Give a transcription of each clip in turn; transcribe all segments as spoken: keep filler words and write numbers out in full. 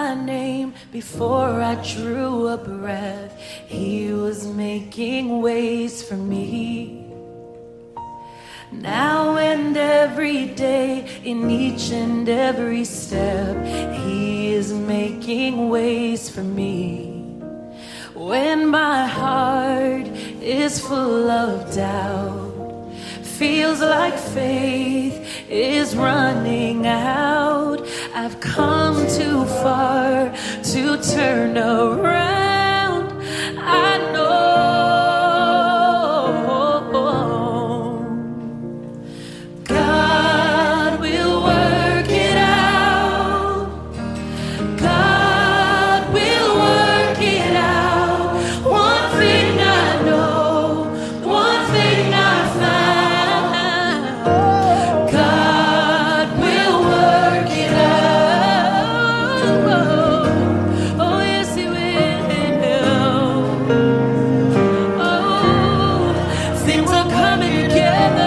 my name before I drew a breath. He was making ways for me. Now and every day, in each and every step, He is making ways for me. When my heart is full of doubt, feels like faith is running out, I've come too far to turn around. I know God will work it out. God will work it out. One thing I know, one thing I found, God will work it out. Oh, oh yes, He will. Oh, things are coming together.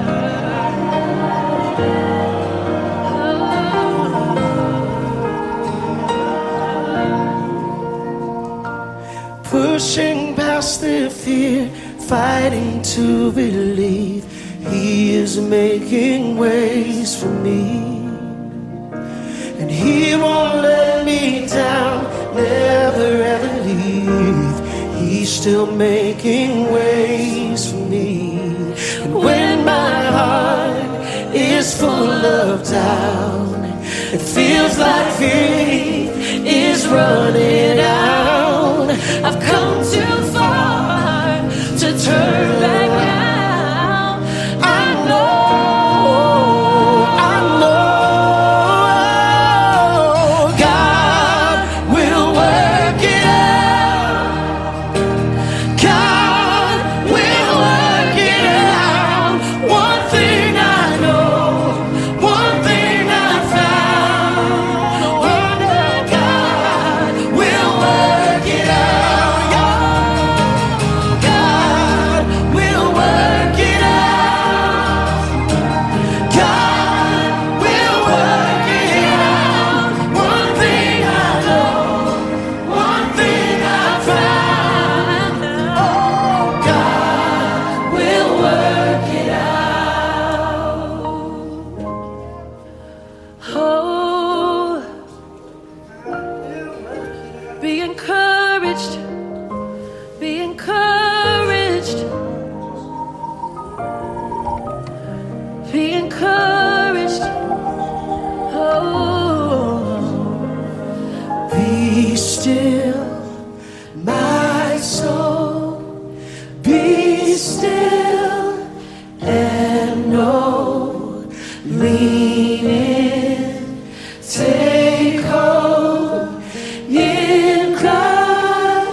Pushing past the fear, fighting to believe He is making ways for me. And He won't let me down, never ever leave. He's still making ways for me. And when my heart is full of doubt, it feels like faith is running out, I've come too far to turn back now. I know, I know God will work it out. God will work it out. One thing I know, one thing I found, oh, God will work it out. God will work it out. God will work it out. One thing I know, one thing I found, oh, God will work it out. Oh, be encouraged, be encouraged, be encouraged. Oh, be still, my soul, be still and know, lean in, take hold in God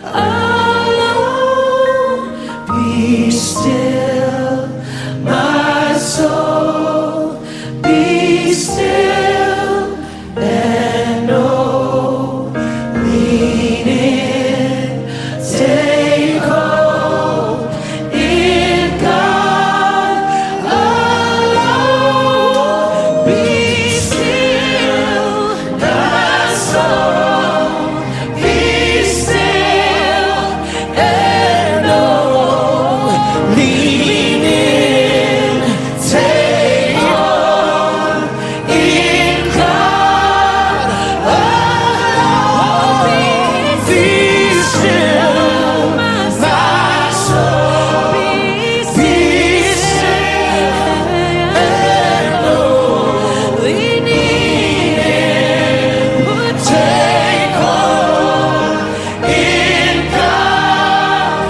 alone. Be still, my soul, be still and know, lean in, take hold in God alone. Be still, my soul, be still and know, lean in, take hold in God alone. Be still, my soul, be still and know, lean in, take hold in God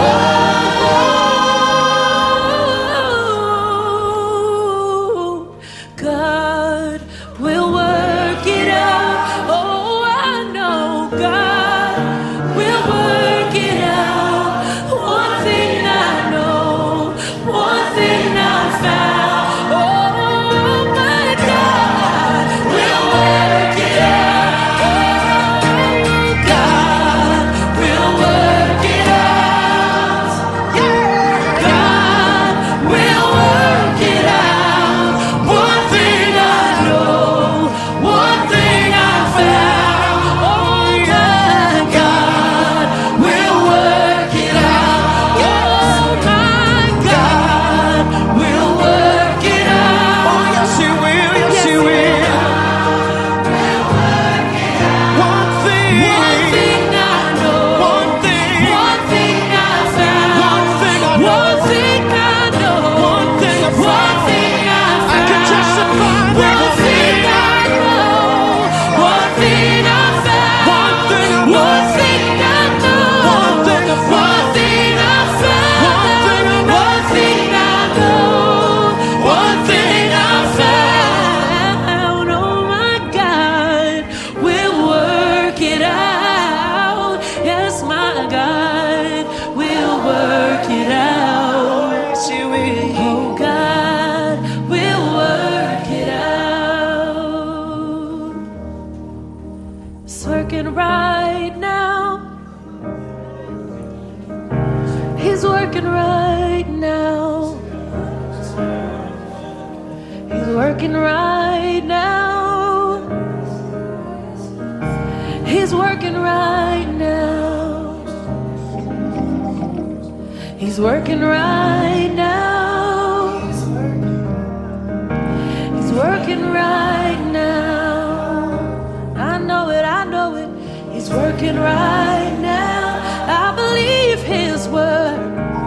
alone. God will work it out. Oh, I know God will work it out. One thing I know, one thing I found. Oh, my God will work it out. God will work it out. God will work it out. One thing I know, one thing I found. He's working right now. He's working right now. I know it, I know it. He's working right now. I believe his word.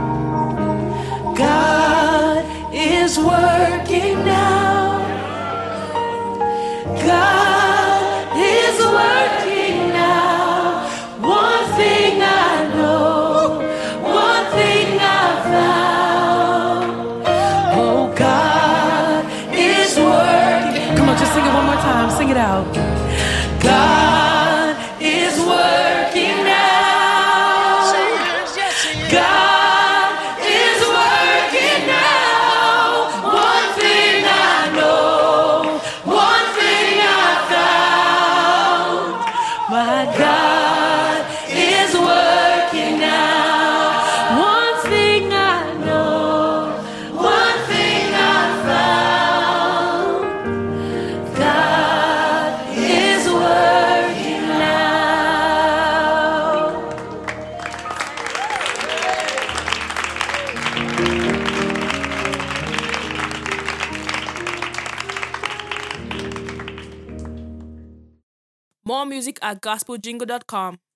God is working now. God is working now. One thing I know, one thing I found. Oh, God is working. Come on, just sing it one more time. Sing it out. God is working now. God is working now. One thing I know, one thing I found. My God is working now. One thing I know, one thing I found. God is working now. More music at gospel jingle dot com.